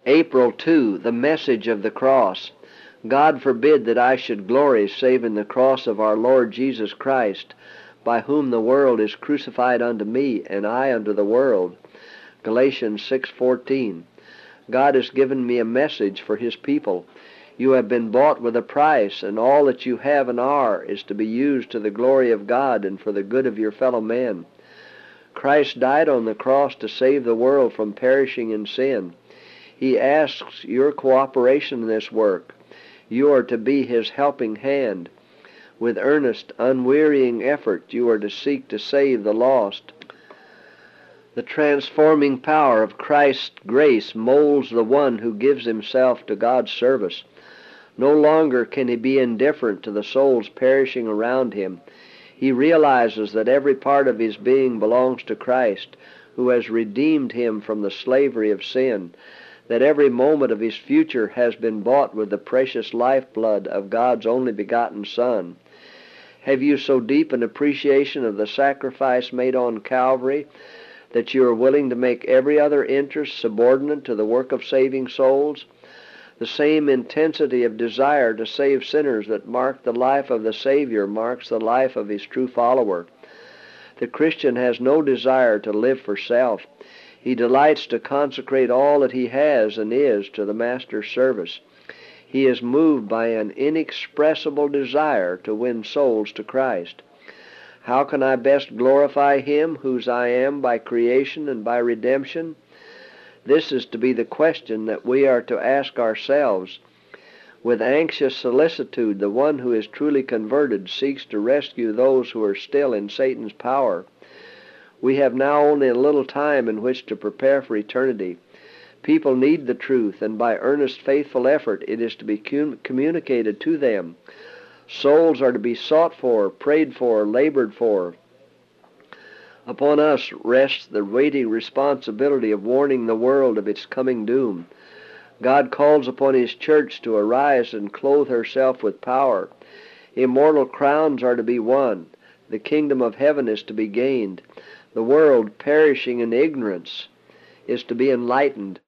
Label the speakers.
Speaker 1: April 2, the message of the cross. God forbid that I should glory save in the cross of our Lord Jesus Christ, by whom the world is crucified unto me, and I unto the world. Galatians 6:14. God has given me a message for His people. You have been bought with a price, and all that you have and are is to be used to the glory of God and for the good of your fellow men. Christ died on the cross to save the world from perishing in sin. He asks your cooperation in this work. You are to be His helping hand. With earnest, unwearying effort, you are to seek to save the lost. The transforming power of Christ's grace molds the one who gives himself to God's service. No longer can he be indifferent to the souls perishing around him. He realizes that every part of his being belongs to Christ, who has redeemed him from the slavery of sin, that every moment of his future has been bought with the precious lifeblood of God's only begotten Son. Have you so deep an appreciation of the sacrifice made on Calvary that you are willing to make every other interest subordinate to the work of saving souls? The same intensity of desire to save sinners that marked the life of the Savior marks the life of his true follower. The Christian has no desire to live for self. He delights to consecrate all that he has and is to the Master's service. He is moved by an inexpressible desire to win souls to Christ. How can I best glorify Him whose I am by creation and by redemption? This is to be the question that we are to ask ourselves. With anxious solicitude, the one who is truly converted seeks to rescue those who are still in Satan's power. We have now only a little time in which to prepare for eternity. People need the truth, and by earnest, faithful effort it is to be communicated to them. Souls are to be sought for, prayed for, labored for. Upon us rests the weighty responsibility of warning the world of its coming doom. God calls upon His church to arise and clothe herself with power. Immortal crowns are to be won. The kingdom of heaven is to be gained. The world, perishing in ignorance, is to be enlightened.